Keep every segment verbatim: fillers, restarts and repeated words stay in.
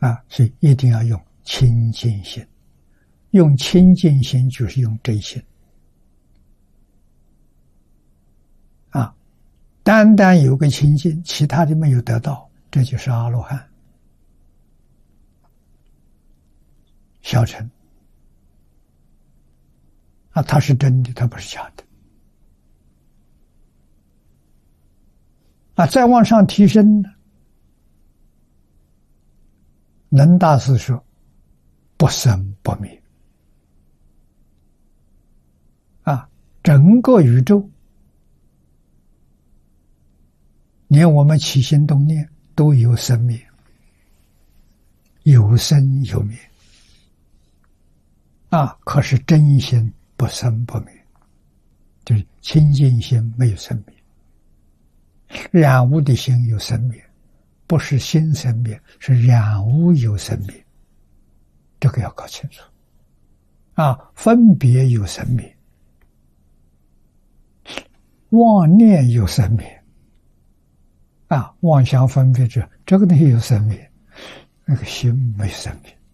啊，所以一定要用清净心，用清净心就是用真心。啊，单单有个清净，其他的没有得到，这就是阿罗汉。小乘啊，它是真的，它不是假的。啊，再往上提升呢，能大师说不生不灭。啊，整个宇宙连我们起心动念都有生灭，有生有灭。啊，可是真心不生不灭，就是清净心没有生灭。染污的心有生灭，不是心生灭，是染污有生灭，这个要搞清楚。啊，分别有生灭，妄念有生灭。啊，妄想分别者，这个东西有生灭，那个心没有生灭。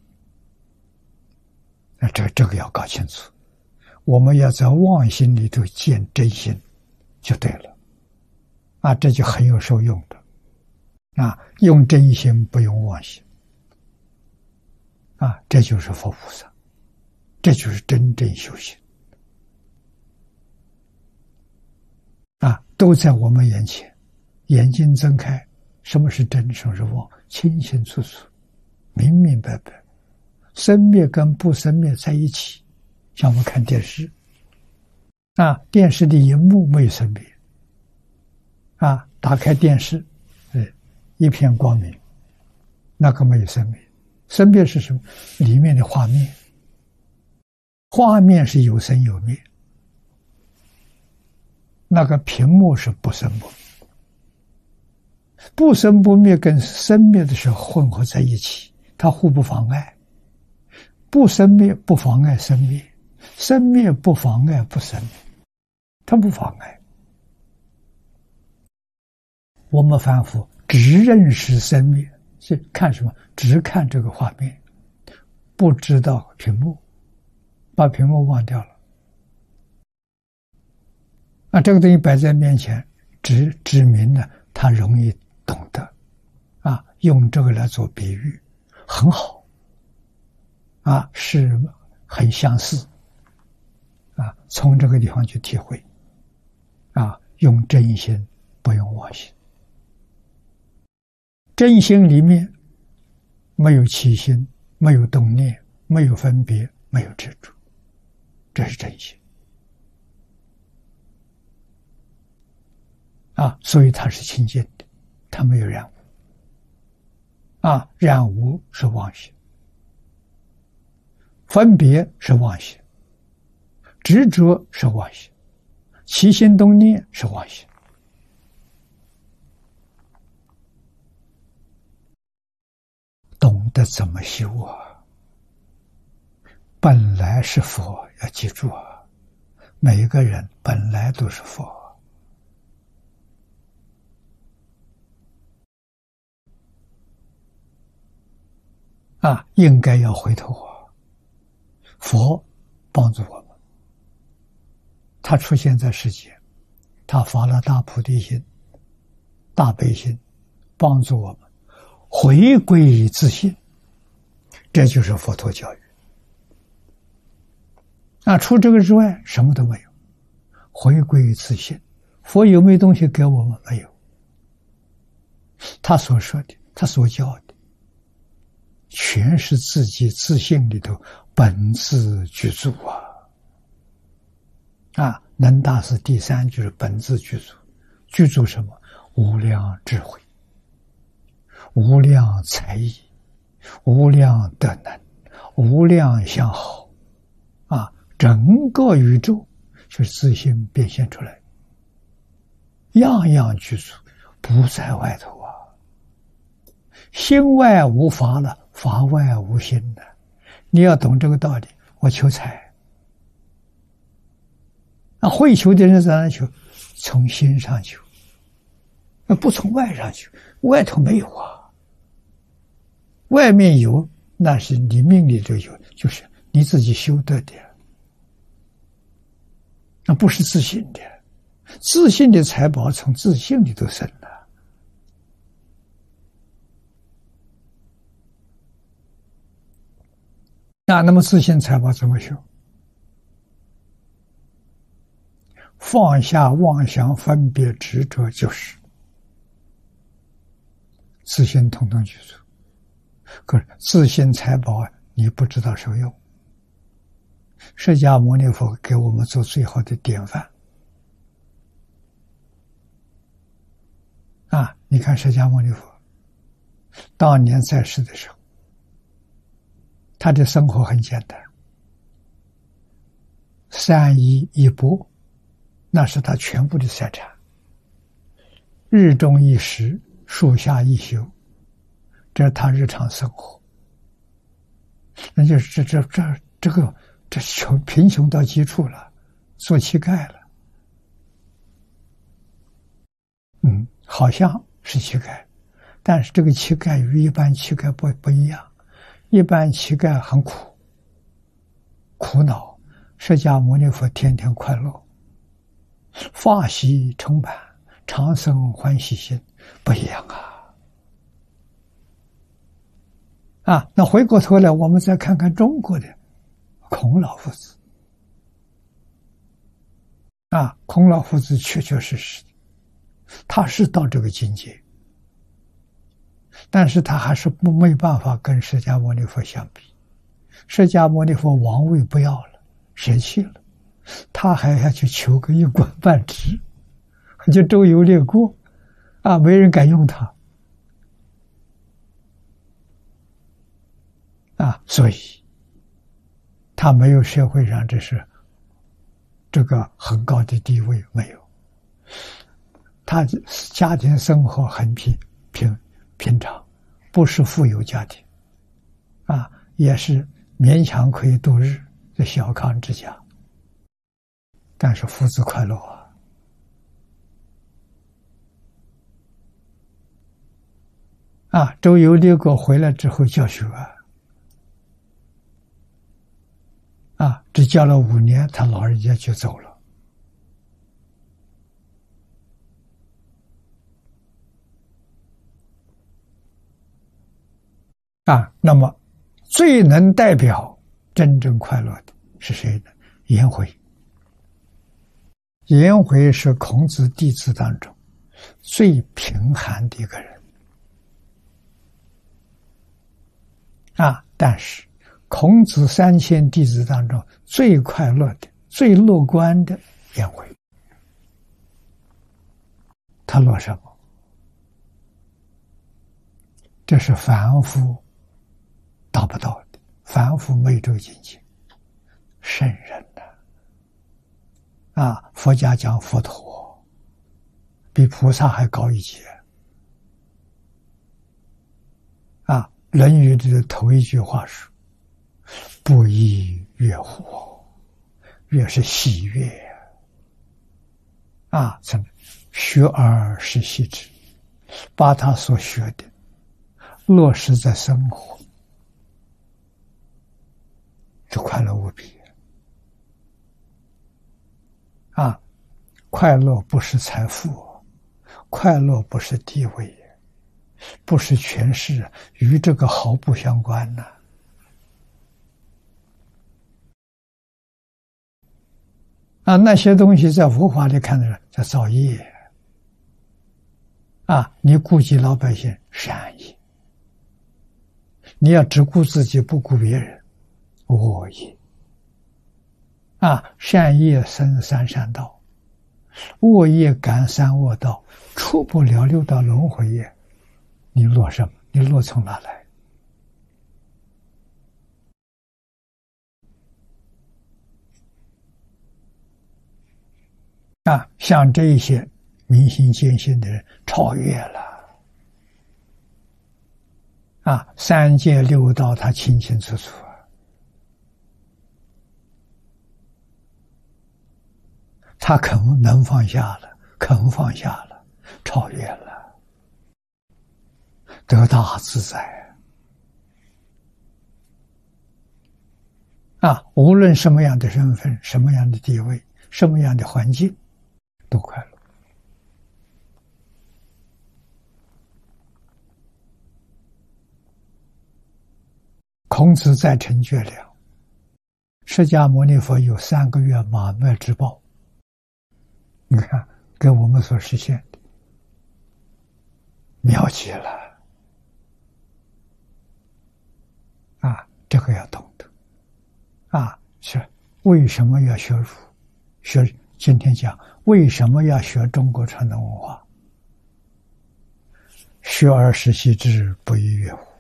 那这这个要搞清楚，我们要在妄心里头见真心，就对了。啊，这就很有受用的。啊，用真心不用妄心。啊，这就是佛菩萨，这就是真正修行。啊，都在我们眼前，眼睛睁开，什么是真，什么是妄，清清楚楚，明明白白。生灭跟不生灭在一起，像我们看电视，啊，电视的荧幕没有生灭，啊，打开电视，哎，一片光明，那个没有生灭。生灭是什么？里面的画面，画面是有生有灭，那个屏幕是不生不灭，不生不灭跟生灭的时候混合在一起，它互不妨碍。不生灭不妨碍生灭，生灭不妨碍不生灭，它不妨碍。我们凡夫只认识生灭，是看什么？只看这个画面，不知道屏幕，把屏幕忘掉了。那这个东西摆在面前，指指明了他容易懂得，啊，用这个来做比喻，很好。啊，是很相似。啊，从这个地方去体会。啊，用真心，不用妄心。真心里面没有起心，没有动念，没有分别，没有执着，这是真心。啊，所以它是清净的，它没有染污。啊，染污是妄心。分别是妄心，执着是妄心，起心动念是妄心。懂得怎么修啊？本来是佛，要记住啊！每个人本来都是佛。啊，应该要回头啊！佛帮助我们，他出现在世间，他发了大菩提心、大悲心，帮助我们回归自信，这就是佛陀教育。那除这个之外，什么都没有。回归自信，佛有没有东西给我们？没有。他所说的，他所教的，全是自己自信里头本自具足啊！啊，能大师第三就是本自具足，具足什么？无量智慧，无量才艺，无量德能，无量相好，啊，整个宇宙是自信变现出来，样样具足，不在外头啊！心外无法了，法外无心的。你要懂这个道理，我求财，那会求的人在哪求？从心上求，不从外上求，外头没有啊。 外面有，那是你命里头有，就是你自己修得的，那不是自信的。自信的财宝从自信里头生的。那那么自信财宝怎么修？放下妄想分别执着，就是自信统统去做。可是自信财宝你不知道受用。释迦牟尼佛给我们做最好的典范啊！你看释迦牟尼佛当年在世的时候，他的生活很简单，三衣一钵，那是他全部的财产。日中一食，树下一宿，这是他日常生活。那就是这这这这个这穷贫穷到极处了，做乞丐了。嗯，好像是乞丐，但是这个乞丐与一般乞丐不不一样。一般乞丐很苦，苦恼，释迦牟尼佛天天快乐，法喜充满，常生欢喜心，不一样啊！啊，那回过头来，我们再看看中国的孔老夫子啊，孔老夫子确确实实的，他是到这个境界。但是他还是不没办法跟释迦牟尼佛相比。释迦牟尼佛王位不要了，舍弃了，他还要去求个一官半职，就周游列国啊，没人敢用他啊，所以他没有社会上这是这个很高的地位，没有。他家庭生活很平平。平常，不是富有家庭，啊，也是勉强可以度日的小康之家，但是夫子快乐啊！啊，周游列国回来之后教学啊，啊，只教了五年，他老人家就走了。啊，那么最能代表真正快乐的是谁呢？颜回。颜回是孔子弟子当中最贫寒的一个人啊，但是孔子三千弟子当中最快乐的、最乐观的颜回，他乐什么？这是凡夫达不到的，凡夫没这个境界，圣人的啊！佛家讲佛陀比菩萨还高一阶啊！《论语》的头一句话是：“不亦乐乎？”乐是喜悦啊！怎么学而时习之，把他所学的落实在生活，就快乐无比啊！快乐不是财富，快乐不是地位，不是权势，与这个毫不相关呢、啊。啊，那些东西在佛法里看的叫造业啊！你顾及老百姓，善业；你要只顾自己，不顾别人，恶业。啊，善业生三善道，恶业感三恶道，出不了六道轮回业。你落什么？你落从哪来？啊，像这一些明心见性的人超越了啊，三界六道他清清楚楚。他肯能放下了，肯放下了，超越了，得大自在啊，无论什么样的身份、什么样的地位、什么样的环境，都快乐。孔子在成绝了，释迦牟尼佛有三个月马麦之报，你看跟我们所实现的妙极了啊！这个要懂得啊！是为什么要学儒？学今天讲为什么要学中国传统文化？学而时习之，不亦说乎？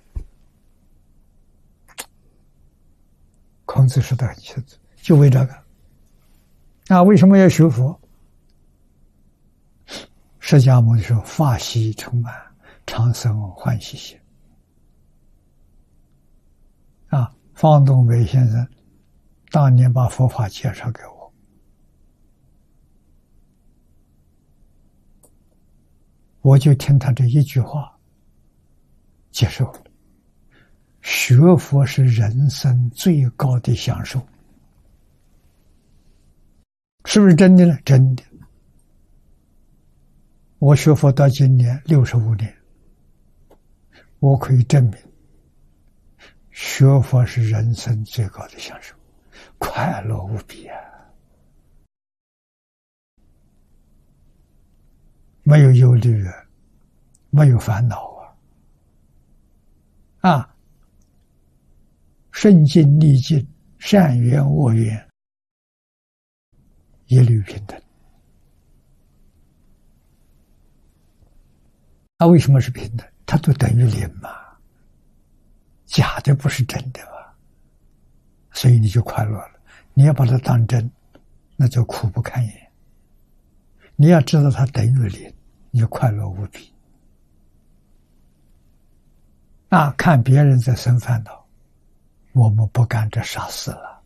孔子说的很清楚，就为这个。那为什么要学佛？释迦牟尼说：“法喜充满，常生欢喜心。”啊，方东梅先生当年把佛法介绍给我，我就听他这一句话接受了。学佛是人生最高的享受，是不是真的呢？真的。我学佛到今年六十五年，我可以证明，学佛是人生最高的享受，快乐无比啊！没有忧虑啊，没有烦恼啊，啊！顺境逆境，善缘恶缘，一律平等。啊，为什么是平等？它都等于零嘛，假的不是真的嘛，所以你就快乐了。你要把它当真，那就苦不堪言。你要知道它等于零，你就快乐无比。啊，看别人在生烦恼，我们不干这傻事了。